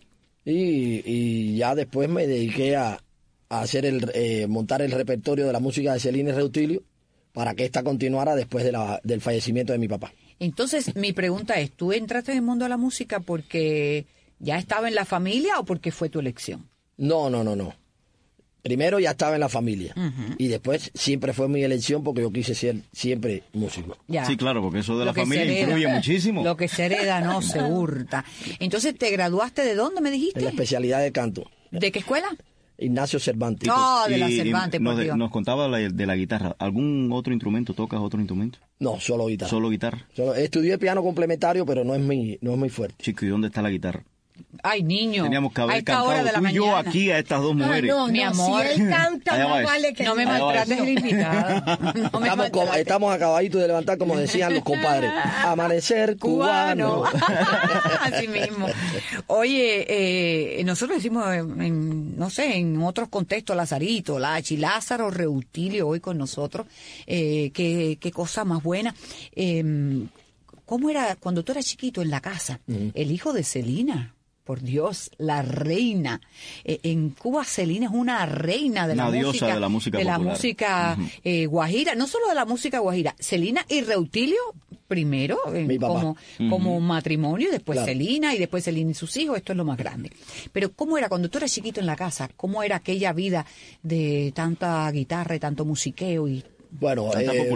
y ya después me dediqué a hacer montar el repertorio de la música de Celina Reutilio para que esta continuara después del fallecimiento de mi papá. Entonces, mi pregunta es, ¿tú entraste en el mundo de la música porque ya estaba en la familia o porque fue tu elección? No. Primero ya estaba en la familia y después siempre fue mi elección porque yo quise ser siempre músico. Ya. Sí, claro, porque eso de la familia influye muchísimo. Lo que se hereda no se hurta. Entonces, ¿te graduaste de dónde, me dijiste? En la especialidad de canto. ¿De qué escuela? Ignacio Cervantes. No, de la Cervantes, por Dios. Nos contaba de la guitarra. ¿Algún otro instrumento? ¿Tocas otro instrumento? No, solo guitarra. ¿Solo guitarra? Estudié piano complementario, pero no es muy fuerte. Chico, ¿y dónde está la guitarra? Ay, niño. Teníamos que haber cantado tú y yo aquí a estas dos mujeres. Mi amor. Si él canta, no vale que... No me maltrates el invitado. Estamos acabaditos de levantar, como decían los compadres. Amanecer cubano. Así mismo. Oye, nosotros decimos, en otros contextos, Lazarito, Lachi, Lázaro Reutilio hoy con nosotros. Qué cosa más buena. ¿Cómo era cuando tú eras chiquito en la casa? El hijo de Celina. Por Dios, la reina. En Cuba, Celina es una reina de la música. Una diosa de la música popular. De la música guajira. No solo de la música guajira. Celina y Reutilio primero, como matrimonio, y después Celina, y después Celina y sus hijos. Esto es lo más grande. Pero ¿cómo era cuando tú eras chiquito en la casa? ¿Cómo era aquella vida de tanta guitarra y tanto musiqueo? Bueno,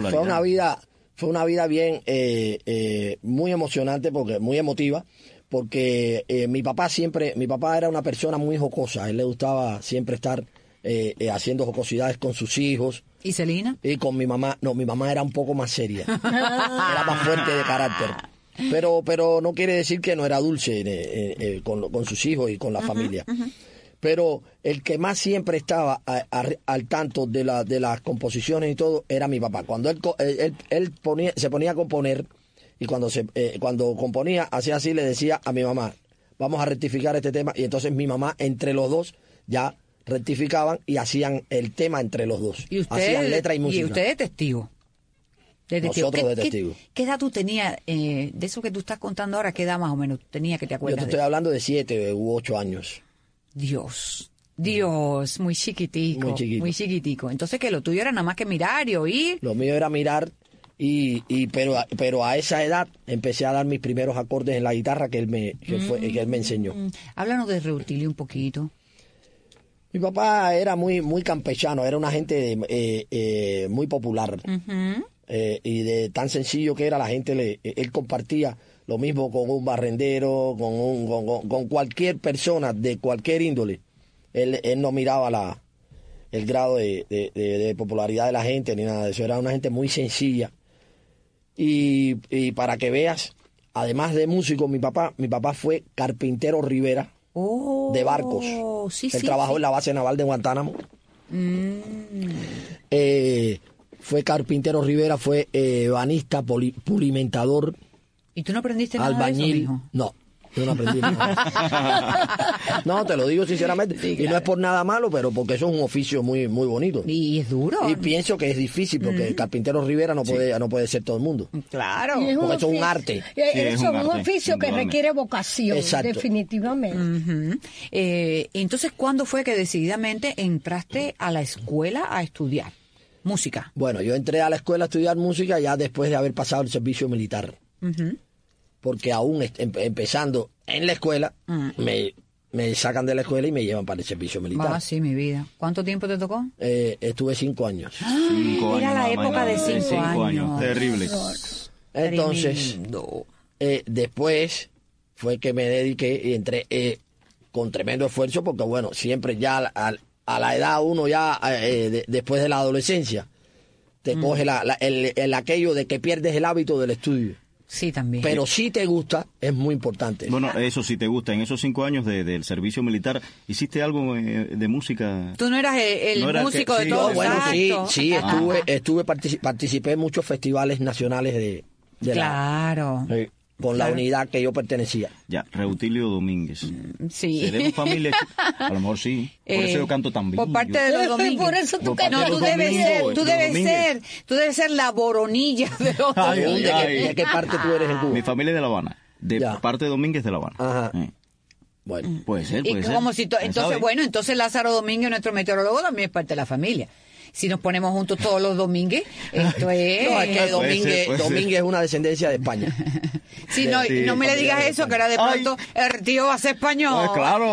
fue una vida bien, muy emocionante, muy emotiva. Porque mi papá era una persona muy jocosa, a él le gustaba siempre estar haciendo jocosidades con sus hijos. ¿Y Celina? Y con mi mamá, no, mi mamá era un poco más seria, era más fuerte de carácter, pero no quiere decir que no era dulce con sus hijos y con la familia. Pero el que más siempre estaba al tanto de las composiciones y todo era mi papá. Cuando él se ponía a componer, y cuando componía, hacía así, le decía a mi mamá, vamos a rectificar este tema, y entonces mi mamá, entre los dos, ya rectificaban y hacían el tema entre los dos. ¿Y usted, hacían letra y música. ¿Y usted de testigo? Nosotros de testigo. ¿Qué edad tú tenías, de eso que tú estás contando ahora, qué edad más o menos tenía que te acuerdas? Yo te estoy hablando de 7 u 8 años. Dios, muy chiquitico. Muy chiquitico. Entonces, que lo tuyo era nada más que mirar y oír. Lo mío era mirar. Pero a esa edad empecé a dar mis primeros acordes en la guitarra que él me enseñó. Háblanos de Reutilio un poquito. Mi papá era muy campechano, era una gente muy popular. Y de tan sencillo que era, la gente él compartía lo mismo con un barrendero, con cualquier persona de cualquier índole. Él no miraba el grado de popularidad de la gente ni nada de eso. Era una gente muy sencilla. Y para que veas, además de músico, mi papá fue carpintero ribera de barcos. Él trabajó en la base naval de Guantánamo. Fue carpintero ribera, fue banista, pulimentador. ¿Y tú no aprendiste nada albañil, de eso, mijo? No. Yo no aprendí nada. No, te lo digo sinceramente. Sí, claro. Y no es por nada malo, pero porque eso es un oficio muy bonito. Y es duro. Y pienso que es difícil, porque el carpintero Rivera no puede ser todo el mundo. Claro. Porque eso es un arte. Es un oficio que requiere vocación. Exacto. Definitivamente. Entonces, ¿cuándo fue que decididamente entraste a la escuela a estudiar música? Bueno, yo entré a la escuela a estudiar música ya después de haber pasado el servicio militar. Porque aún empezando en la escuela, me sacan de la escuela y me llevan para el servicio militar. Ah, sí, mi vida. ¿Cuánto tiempo te tocó? Estuve 5 años. Era la época de 5 años. Terrible. Entonces, Tremendo. Después fue que me dediqué y entré con tremendo esfuerzo, porque bueno, siempre ya a la edad uno ya, después de la adolescencia, te coge el aquello de que pierdes el hábito del estudio. Sí, también. Pero si te gusta, es muy importante. Bueno, eso sí te gusta. En esos 5 años del servicio militar, ¿hiciste algo de música? Tú no eras el No era músico que- de sí, todo. Bueno, sí, Exacto. participé en muchos festivales nacionales de Claro. con la Claro. unidad que yo pertenecía. Ya, Reutilio Domínguez. Sí. ¿Seremos familia? A lo mejor sí. Por eso yo canto tan bien. Por parte de los Domínguez. Por eso tú Por parte No, de tú los debes Domínguez, ser, tú los debes Domínguez. ser, tú debes ser la boronilla de los Ay, Domínguez. ay, ¿De qué parte tú eres en Cuba? Mi familia es de La Habana. De Ya. parte de Domínguez de La Habana. Ajá. Eh. Bueno. Puede ser, Y puede ser. como si ¿Quién entonces, sabe? bueno, entonces Lázaro Domínguez, nuestro meteorólogo, también es parte de la familia. Si nos ponemos juntos todos los Domínguez, esto es... No, es que Puede ser. Domínguez es una descendencia de España. Sí, no, Sí, no me le digas familia eso, de que ahora de pronto el tío va a ser español. Claro.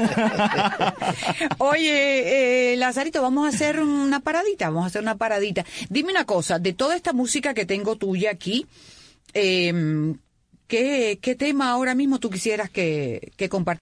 Oye, Lazarito, vamos a hacer una paradita. Dime una cosa, de toda esta música que tengo tuya aquí, ¿qué tema ahora mismo tú quisieras que compartieras?